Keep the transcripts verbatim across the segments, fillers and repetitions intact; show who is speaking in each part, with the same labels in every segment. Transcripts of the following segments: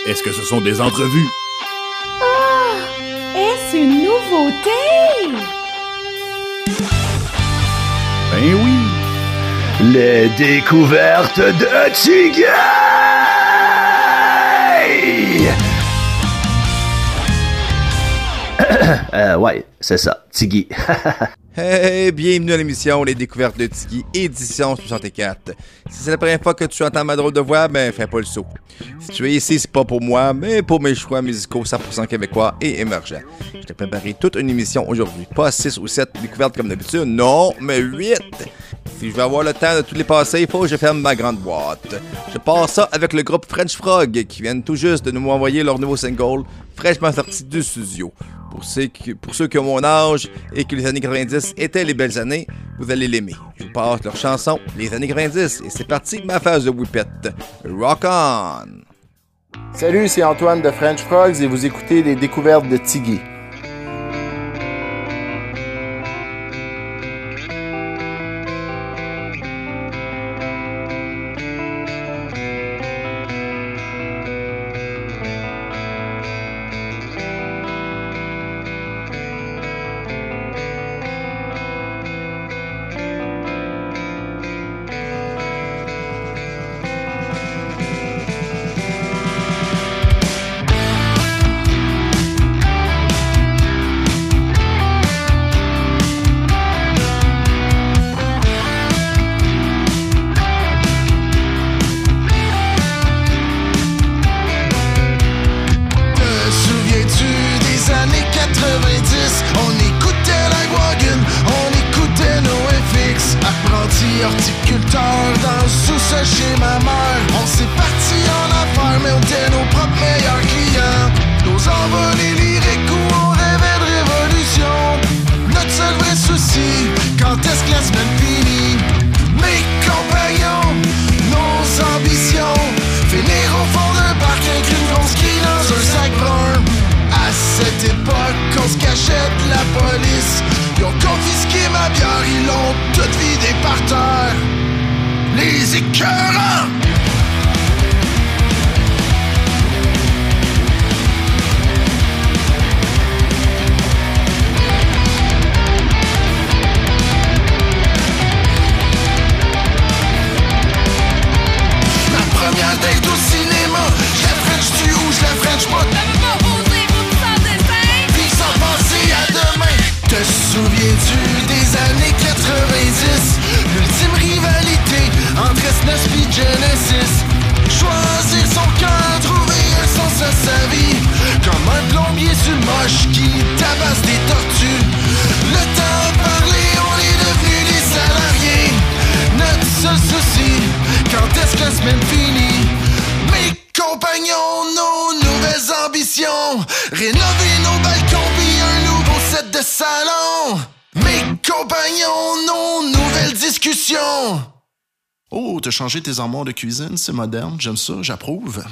Speaker 1: Est-ce que ce sont des entrevues?
Speaker 2: Ah! Est-ce une nouveauté?
Speaker 1: Ben oui!
Speaker 3: Les découvertes de Tiggy! euh, ouais, c'est ça, Tiggy.
Speaker 4: Hey, bienvenue à l'émission Les Découvertes de Tiggy, édition soixante-quatre. Si c'est la première fois que tu entends ma drôle de voix, ben fais pas le saut. Si tu es ici, c'est pas pour moi, mais pour mes choix musicaux cent pour cent québécois et émergents. Je t'ai préparé toute une émission aujourd'hui. Pas six ou sept découvertes comme d'habitude, non, mais huit. Si je veux avoir le temps de toutes les passer, il faut que je ferme ma grande boîte. Je passe ça avec le groupe French Frog, qui viennent tout juste de nous envoyer leur nouveau single, fraîchement sorti du studio. Pour ceux, qui, pour ceux qui ont mon âge et que les années quatre-vingt-dix étaient les belles années, vous allez l'aimer. Je vous passe leur chanson, Les années quatre-vingt-dix, et c'est parti, ma phase de whippet. Rock on!
Speaker 5: Salut, c'est Antoine de French Frogs et vous écoutez les découvertes de Tiggy.
Speaker 6: Horticulteur dans le sous-sol chez ma mère. On s'est parti en affaires, mais on était nos propres meilleurs clients. Nos envolées lyriques où on rêvait de révolution. Notre seul vrai souci, quand est-ce que la semaine finit? Mes compagnons, nos ambitions, finir au fond d'un parc avec une grosse qui dans un sac brun. À cette époque, on se cachait de la police. Ils ont confisqué ma bière, ils l'ont toute vidée par terre. Les écœurants! Ma première date au cinéma, je la French tu ou je la French pas. T'avais pas osé vous sans dessin. Puis sans penser à demain. Te souviens-tu des années quatre-vingt-dix? L'ultime rivalité entre S N E S pis Genesis. Choisir son cœur, trouver un sens à sa vie. Comme un plombier sur le moche qui tabasse des tortues. Le temps a parlé, on est devenus des salariés. Notre seul souci, quand est-ce que la semaine finit? Mes compagnons, nos nouvelles ambitions. Rénover nos balcons pis un nouveau set de salon. Mes compagnons, nos nouvelles discussions. Oh, t'as changé tes armoires de cuisine, c'est moderne, j'aime ça, j'approuve.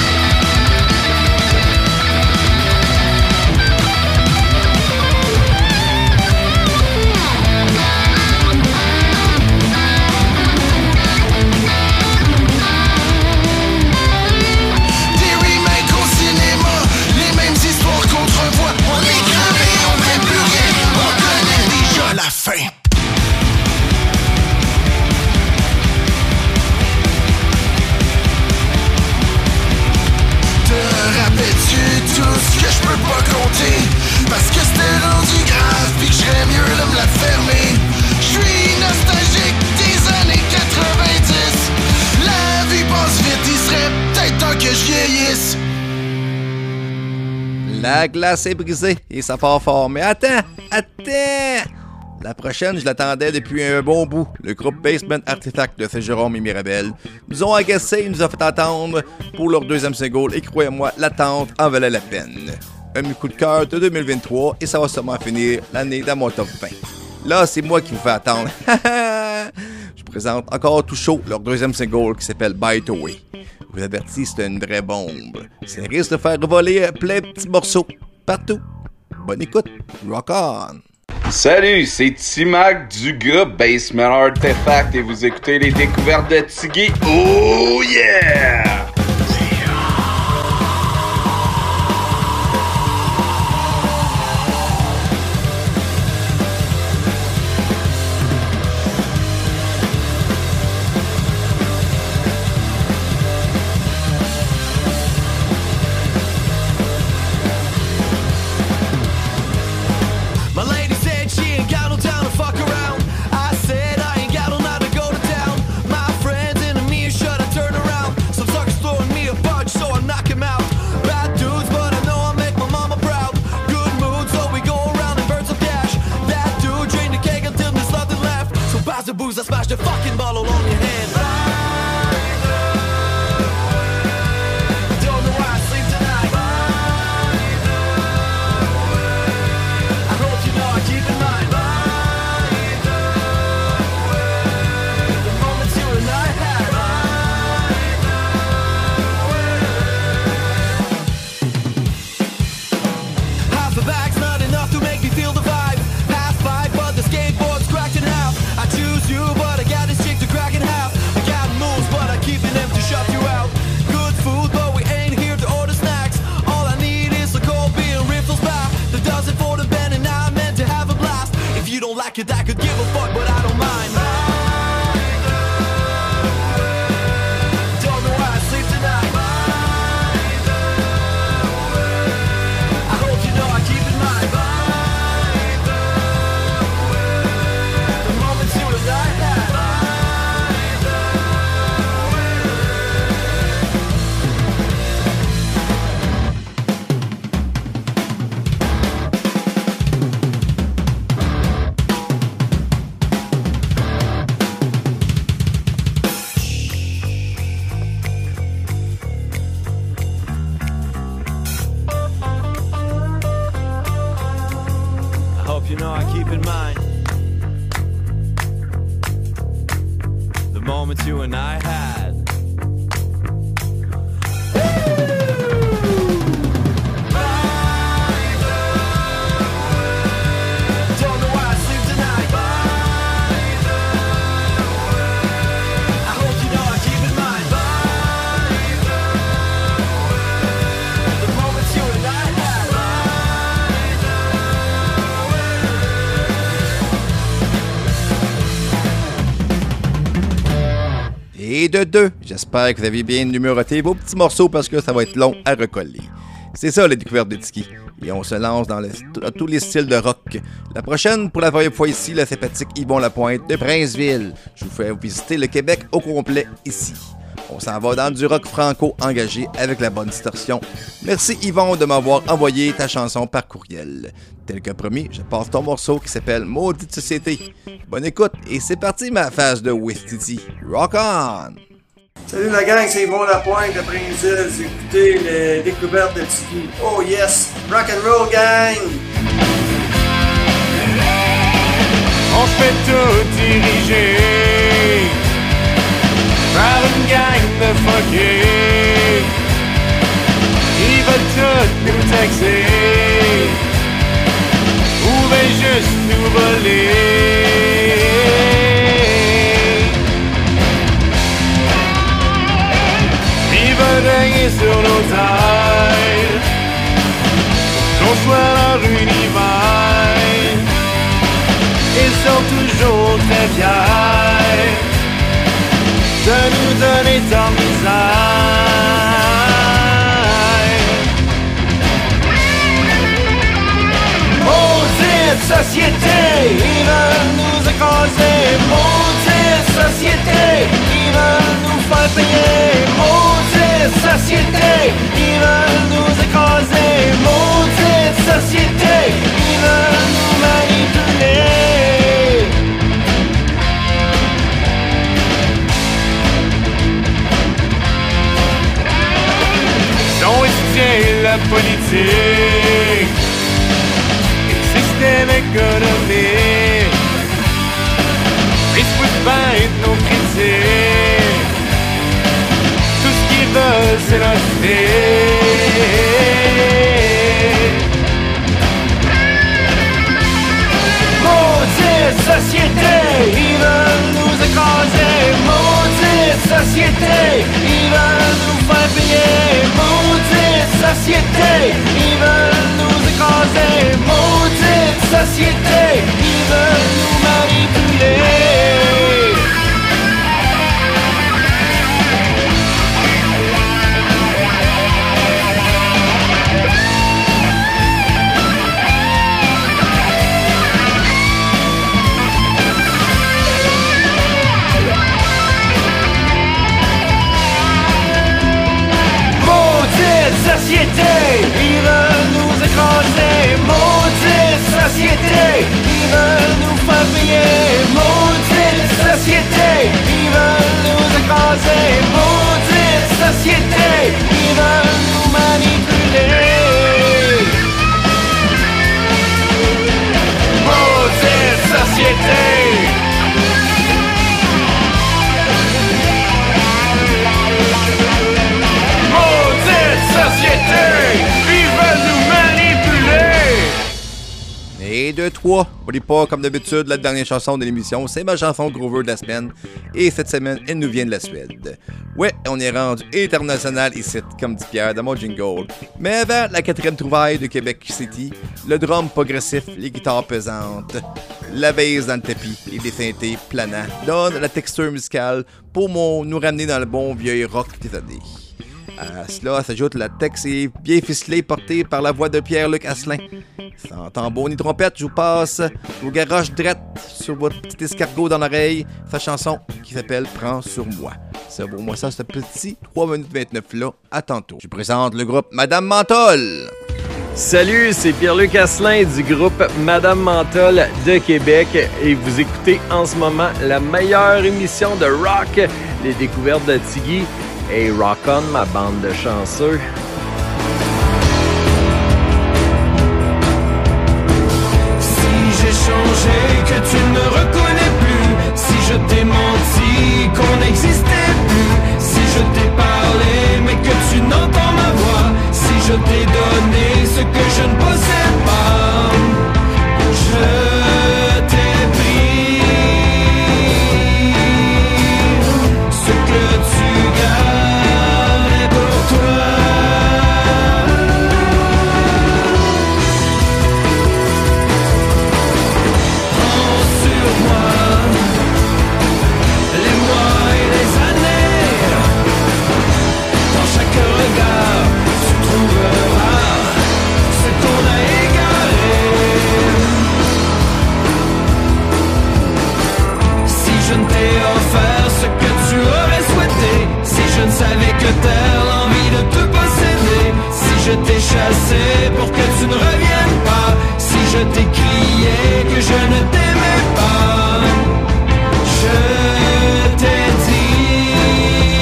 Speaker 6: La fin. Te rappelles-tu tout ce que je peux pas compter? Parce que c'était rendu grave pis que j'serais mieux de me la fermer. J'suis nostalgique des années quatre-vingt-dix. La vie passe vite, il serait peut-être temps que je vieillisse.
Speaker 4: La glace est brisée et ça part fort. Mais attends, attends! La prochaine, je l'attendais depuis un bon bout. Le groupe Basement Artifact de Saint-Jérôme et Mirabel nous ont agacé et nous ont fait attendre pour leur deuxième single. Et croyez-moi, l'attente en valait la peine. Un coup de cœur de deux mille vingt-trois et ça va sûrement finir l'année dans mon top vingt. Là, c'est moi qui vous fais attendre. Je présente encore tout chaud leur deuxième single qui s'appelle Bite Away. Je vous avertis, c'est une vraie bombe. Ça risque de faire voler plein de petits morceaux partout. Bonne écoute, rock on!
Speaker 7: Salut, c'est T-Mac du groupe Basement Artifact et vous écoutez les découvertes de Tiggy. Oh yeah!
Speaker 8: and I had. Don't know why I sleep tonight. I hope you know I keep in mind the moments you and I had.
Speaker 4: Et de deux, j'espère que vous avez bien numéroté vos petits morceaux parce que ça va être long à recoller. C'est ça les découvertes de Tiki. Et on se lance dans, le, dans tous les styles de rock. La prochaine, pour la première fois ici, la sympathique Yvon Lapointe de Princeville. Je vous fais visiter le Québec au complet ici. On s'en va dans du rock franco engagé avec la bonne distorsion. Merci Yvon de m'avoir envoyé ta chanson par courriel. Tel que promis, je passe ton morceau qui s'appelle Maudite Société. Bonne écoute et c'est parti ma phase de Westity. Rock on!
Speaker 9: Salut la gang, c'est Yvon Lapointe de Princeville. Vous écoutez les découvertes de Tiki. Oh yes! Rock and roll gang!
Speaker 8: On se fait tout diriger par une gang de fuckés. Ils veulent tout nous taxer ou bien juste nous voler. Ils veulent régner sur nos têtes, qu'on soit leur univers. Ils sont toujours très fiers de nous donner tant de misère. Maudite société, ils veulent nous écraser. Maudite société, ils veulent nous faire payer. Maudite société, ils veulent nous écraser. Maudite société, ils veulent nous manipuler. On étudie la politique, le système économique. Ils se foutent bien de nos critiques. Tout ce qu'ils veulent, c'est notre fric. Maudite société, ils veulent nous écraser. Maudite société, ils veulent nous faire payer. Maudite société, ils veulent nous écraser. Maudite société, ils veulent nous manipuler. Société, ils veulent nous écraser. Maudite société, ils veulent nous faire payer. Maudite société, ils veulent nous écraser. Maudite société, ils veulent nous manipuler. Maudite société. Société, ils veulent nous manipuler.
Speaker 4: Et deux, trois. N'oubliez pas, comme d'habitude, la dernière chanson de l'émission, c'est ma chanson Grover de la semaine. Et cette semaine, elle nous vient de la Suède. Ouais, on est rendu international ici, comme dit Pierre dans mon jingle. Mais avant la quatrième trouvaille de Québec City, le drum progressif, les guitares pesantes, la bass dans le tapis et des synthés planants donnent la texture musicale pour nous ramener dans le bon vieux rock des années. À cela s'ajoute la texte est bien ficelée portée par la voix de Pierre-Luc Asselin. Sans tambour ni trompette, je vous passe vos garages drettes sur votre petit escargot dans l'oreille, sa chanson qui s'appelle Prends sur moi. Ça vaut moi ça, ce petit trois minutes vingt-neuf là. À tantôt. Je présente le groupe Madame Menthol.
Speaker 10: Salut, c'est Pierre-Luc Asselin du groupe Madame Menthol de Québec et vous écoutez en ce moment la meilleure émission de rock, les découvertes de Tiggy. Hey, rock on, ma bande de chanceux.
Speaker 8: Si j'ai changé, que tu ne me reconnais plus, si je t'ai menti, dit qu'on n'existait plus, si je t'ai parlé mais que tu n'entends ma voix, si je t'ai donné ce que je ne possède pas, je t'ai pris ce que tu gardais pour toi. Prends sur moi les mois et les années, dans chaque regard tu trouveras ce qu'on a égaré. Si je ne t'ai offert ce que tu aurais souhaité, si je ne savais que t'as l'envie de te posséder, si je t'ai chassé pour que tu ne reviennes pas, si je t'ai crié que je ne t'aimais pas, je t'ai dit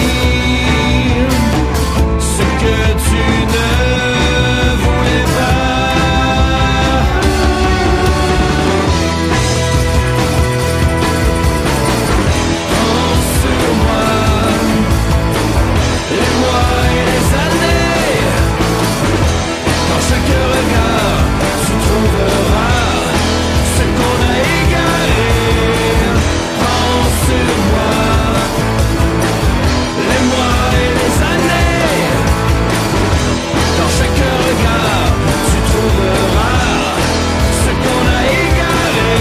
Speaker 8: ce que tu ne voulais pas. Prends sur moi les mois et les années, dans chaque regard tu trouveras ce qu'on a égaré. Prends sur moi les mois et les années, dans chaque regard tu trouveras ce qu'on a égaré.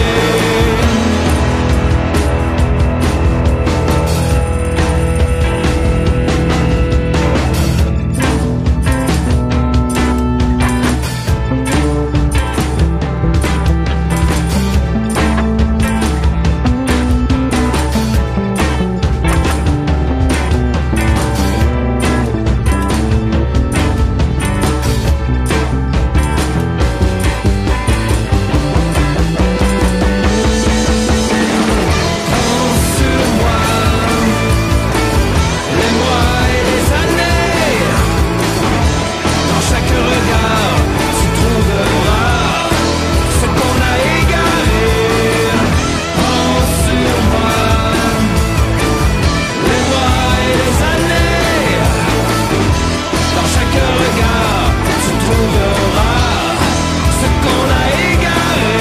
Speaker 8: Prends sur moi les mois et les années, dans chaque regard tu trouveras ce qu'on a égaré. Prends sur moi les mois et les années, dans chaque regard tu trouveras ce qu'on a égaré.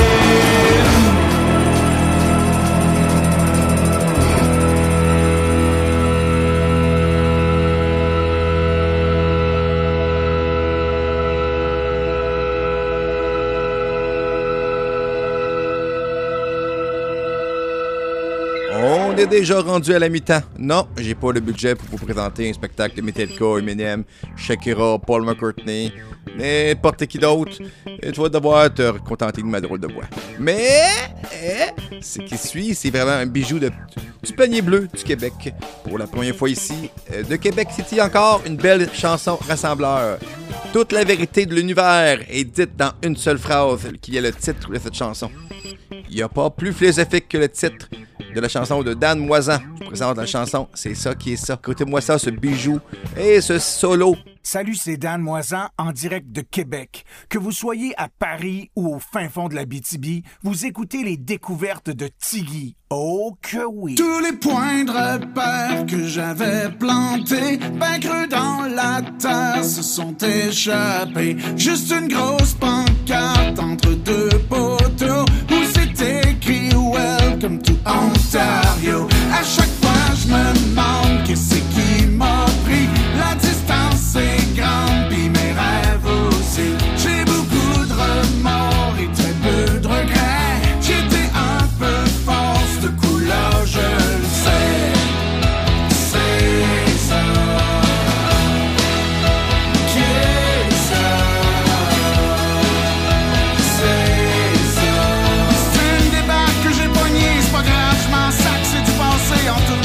Speaker 4: On est déjà rendu à la mi-temps. Non, j'ai pas le budget pour vous présenter un spectacle de Metallica, Eminem, Shakira, Paul McCartney, n'importe qui d'autre. Et tu vas devoir te contenter de ma drôle de voix. Mais, eh, ce qui suit, c'est vraiment un bijou de, du panier bleu du Québec. Pour la première fois ici, euh, de Québec City encore, une belle chanson rassembleur. Toute la vérité de l'univers est dite dans une seule phrase, qui est le titre de cette chanson. Il n'y a pas plus philosophique que le titre de la chanson de Dan Moisan. Je présente la chanson C'est ça qui est ça. Écoutez-moi ça, ce bijou et ce solo.
Speaker 11: Salut, c'est Dan Moisan en direct de Québec. Que vous soyez à Paris ou au fin fond de la B T B, vous écoutez les découvertes de Tiggy. Oh que oui!
Speaker 12: Tous les points de repère que j'avais plantés, ben creux dans la terre, se sont échappés. Juste une grosse pancarte entre deux poteaux où c'est écrit Welcome to Ontario. À chaque fois je me demande qu'est-ce qui m'a pris. La distance est grande pis mes rêves aussi. J'ai beaucoup de remords et très peu de regrets. J'étais un peu force de couleur, je le sais. C'est ça qui est ça. C'est ça. C'est une débarque que j'ai poignée, c'est pas grave, je m'en sac, c'est du passé. En tout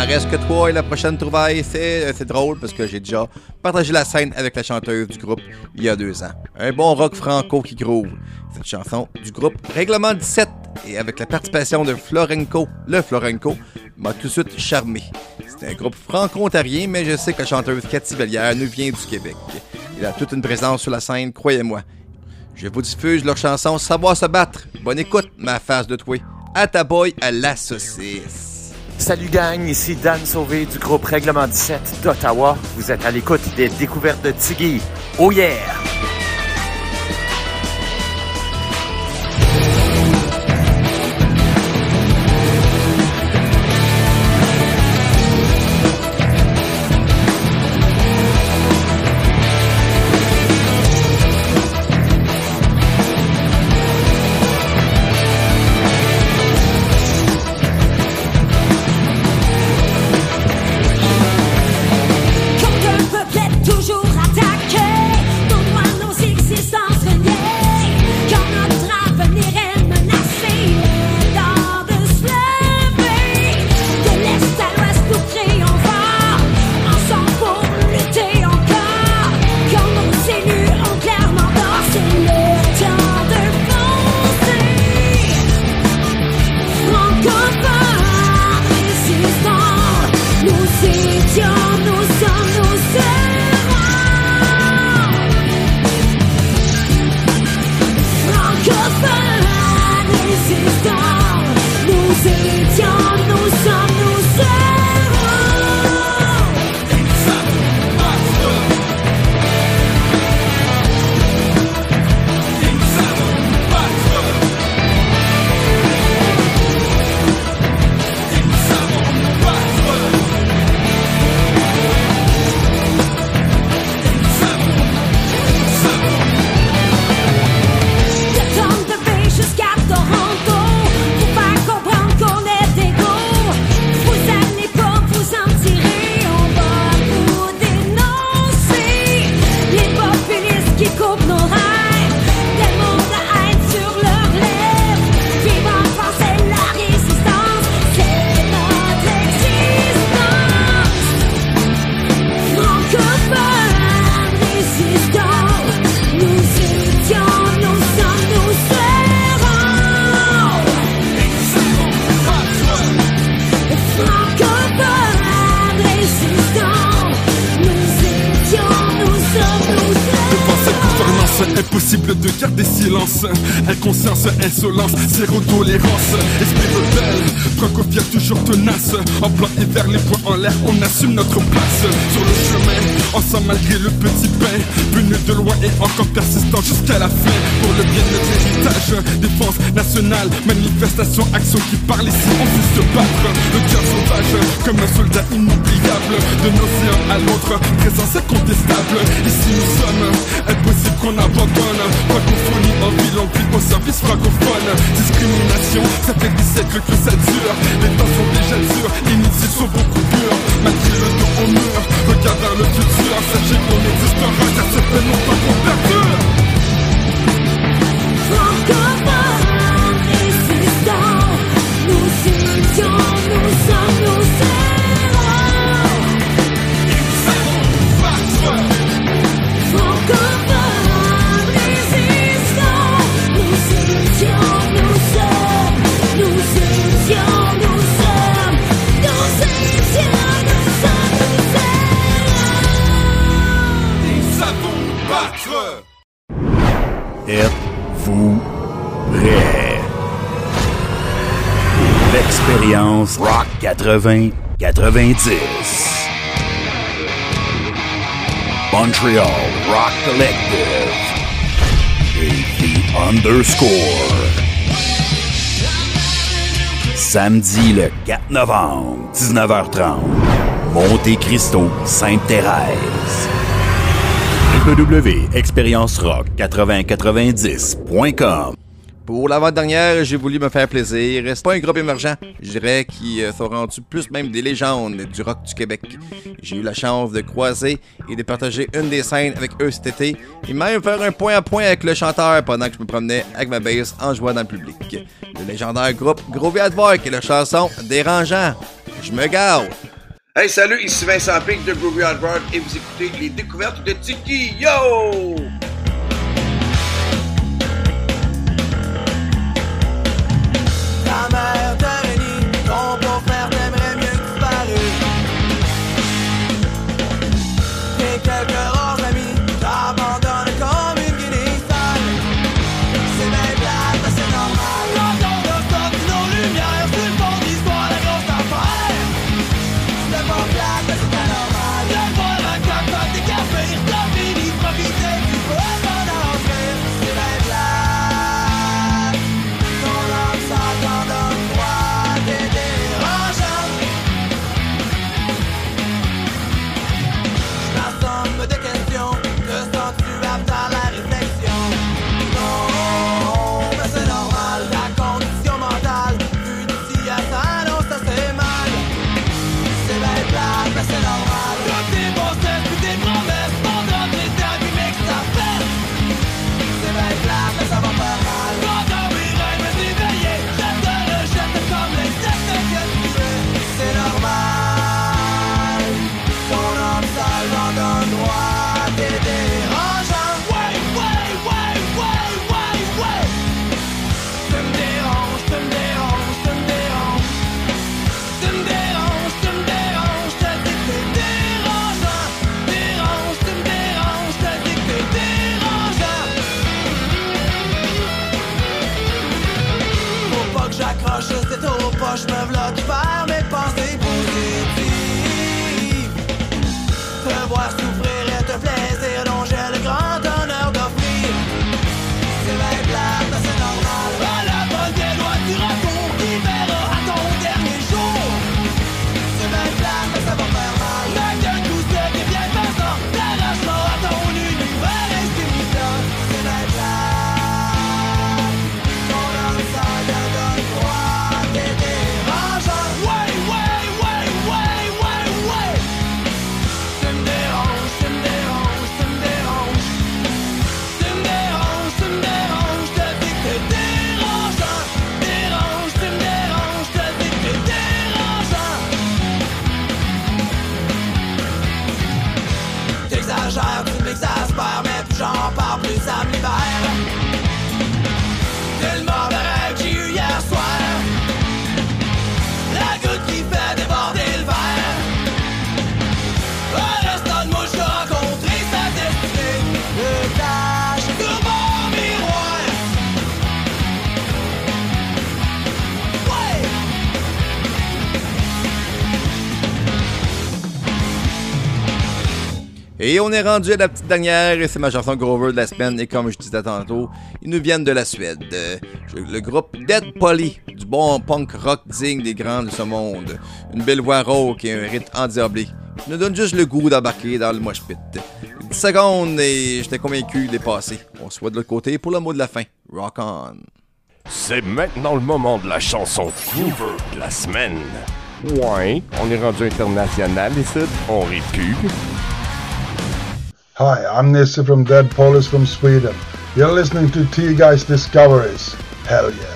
Speaker 4: en reste que trois et la prochaine trouvaille, c'est, c'est drôle parce que j'ai déjà partagé la scène avec la chanteuse du groupe il y a deux ans. Un bon rock franco qui groove. Cette chanson du groupe Règlement dix-sept et avec la participation de Florenco, le Florenco, m'a tout de suite charmé. C'est un groupe franco-ontarien, mais je sais que la chanteuse Cathy Bellière nous vient du Québec. Elle a toute une présence sur la scène, croyez-moi. Je vous diffuse leur chanson Savoir se battre. Bonne écoute, ma face de toi. À ta boy à la saucisse.
Speaker 13: Salut gang, ici Dan Sauvé du groupe Règlement dix-sept d'Ottawa. Vous êtes à l'écoute des découvertes de Tiggy. Oh yeah!
Speaker 14: Toujours attaqué, nos droits, nos existences reniées.
Speaker 12: impossible de garder silence. Inconscience, insolence, zéro tolérance. Esprit rebelle, franco-fier toujours tenace. En plein hiver, les poings en l'air, on assume notre place. Sur le chemin, ensemble malgré le petit pain, venu de loin et encore persistant jusqu'à la fin. Pour le bien de notre héritage, défense nationale, manifestation, action qui parle ici, on sait se battre. Le cœur sauvage, comme un soldat inoubliable. D'un océan à l'autre, présence incontestable. Ici nous sommes, impossible qu'on abandonne. Francophonie en ville, on vit au service francophone. Discrimination, ça fait des siècles que ça dure. Les temps sont déjà durs, les initiés sont beaucoup durs. Malgré le dos au mur, regarde vers le futur. Sachez qu'on existera, car ça fait longtemps qu'on perdure.
Speaker 14: Francophone, résistant, nous étions, nous sommes, nous serons. Nous savons battre. Francophone, résistant, nous étions, nous sommes, nous étions, nous sommes, nous étions, nous sommes, nous serons.
Speaker 12: Nous savons battre.
Speaker 1: Êtes-vous prêts? L'expérience Rock quatre-vingts quatre-vingt-dix. Montreal Rock Collective. Et The Underscore. Samedi le quatre novembre, dix-neuf heures trente. Monte Cristo, Sainte-Thérèse. w w w point expérience rock quatre-vingts quatre-vingt-dix point com.
Speaker 4: Pour l'avant-dernière, j'ai voulu me faire plaisir. C'est pas un groupe émergent, je dirais, qui euh, sont rendus plus même des légendes du rock du Québec. J'ai eu la chance de croiser et de partager une des scènes avec eux cet été, et même faire un point à point avec le chanteur pendant que je me promenais avec ma bass en jouant dans le public. Le légendaire groupe Groovy Advark et la chanson Dérangeant. Je me gâte!
Speaker 15: Hey, salut, ici Vincent Pic de Groovy Hardware et vous écoutez les découvertes de Tiki. Yo!
Speaker 8: Ta mère te réunit, ton beau-frère t'aimerait mieux que disparu. Tes quelques rares amis t'abandonnent comme une guinée sale. C'est bien plate, mais c'est normal. Quand on a sorti nos lumières sur le fond d'histoire, la grosse affaire. C'est pas plate, mais c'est anormal. Le voir un coq des cafés, t'as fini de profiter du peu avant d'en faire. C'est bien plate. Ton âme sale t'en donne droit, t'es dérangeant. J'm'assomme de questions, te sens-tu apte à la réflexion? Non, mais c'est normal, ta condition mentale, vu d'ici à ça, non, ça c'est mal. C'est bien plate, mais c'est normal. Tous tes bons tests, puis tes promesses, mon drap, tes amis, mec, ça fait. C'est bien plate, mais ça va faire mal. Quand dans mes rêves, me éveillé, je te rejette comme l'insecte que tu es. C'est normal. Ton âme sale t'en donne droit, t'es dérangeant. Ouais, ouais, ouais, ouais, ouais, ouais. Tu me déranges, tu me déranges, tu me déranges. Tu me déranges, tu me déranges, je te dis que t'es dérangeant. Dérange, tu me déranges, je te dis que t'es dérangeant. Faut pas que j'accroche, c'est trop poche, me v'là de faire mes pensées positives. Te voir souffrir est un plaisir dont j'ai le grand honneur d'offrir. C'est bien plate, mais c'est normal. À la bonne des lois du retour qui verra à ton dernier jour. C'est bien plate, mais ça va faire mal. Mais d'un coup c'est des bien faisant, t'arrachera à ton univers insignifiant. C'est bien plate. Ton âme sale te donne droit, t'es dérangeant. Ouais, ouais, ouais, ouais, ouais, ouais. Tu me déranges, tu me déranges, tu me déranges. Tu me déranges, tu me déranges, je te dis que t'es dérangeant. Dérange, tu me déranges, je te dis que t'es dérangeant. T'exagères, tu m'exaspères, mais plus j'en parle, plus ça me libère. C'est le mauvais rêve que j'ai eu hier soir. La goutte qui fait déborder le verre. Un restant de mouche, j'ai rencontré sa destinée. Le flash sur mon miroir. Ouais.
Speaker 4: Et on est rendu à la petite dernière, et c'est ma chanson Grover de la semaine, et comme je disais tantôt, ils nous viennent de la Suède. Euh, Le groupe Dead Polly, du bon punk rock digne des grands de ce monde. Une belle voix rauque et un rythme endiablé, qui nous donne juste le goût d'embarquer dans le mosh pit. dix secondes et j'étais convaincu de les passer. On se voit de l'autre côté pour le mot de la fin. Rock on!
Speaker 16: C'est maintenant le moment de la chanson Grover de la semaine. Ouais, on est rendu international ici, on rit plus.
Speaker 17: Hi, I'm Nisse from Dead Police from Sweden. You're listening to T Guys Discoveries. Hell yeah.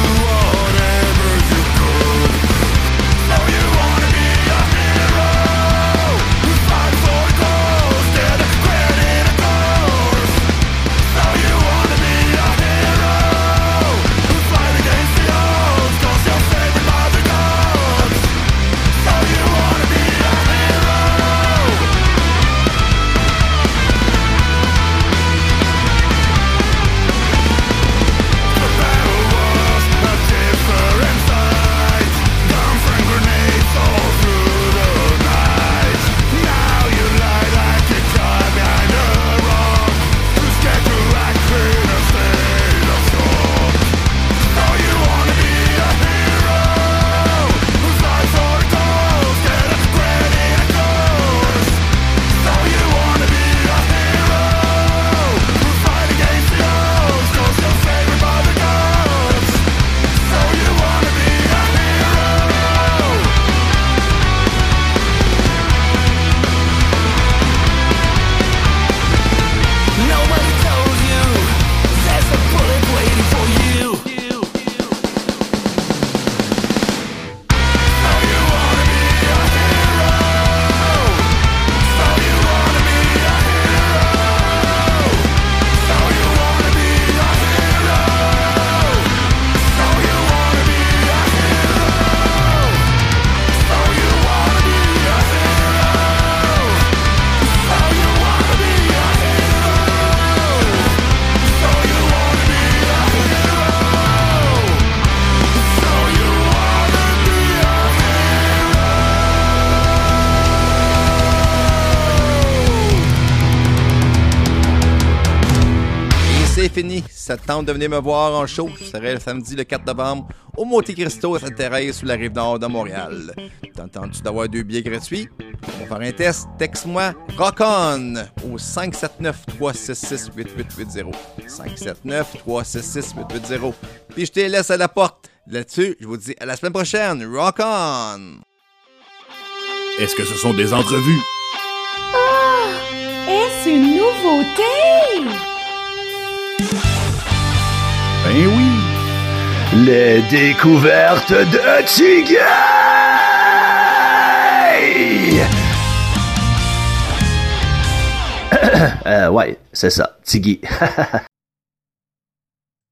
Speaker 6: Oh, you wanna be a hero?
Speaker 4: c'est fini. Si ça te tente de venir me voir en show, je serai le samedi le quatre novembre au Monte Cristo à Sainte-Thérèse sur la rive nord de Montréal. T'entends-tu d'avoir deux billets gratuits? On va faire un test. Texte-moi Rock On au cinq sept neuf, trois six six, huit huit huit zéro. cinq sept neuf, trois six six, huit huit zéro. Puis je te laisse à la porte. Là-dessus, je vous dis à la semaine prochaine. Rock On!
Speaker 1: Est-ce que ce sont des entrevues?
Speaker 2: Ah! Est-ce une nouveauté?
Speaker 1: Ben oui!
Speaker 3: Les découvertes de Tiggy! euh, ouais, c'est ça, Tiggy.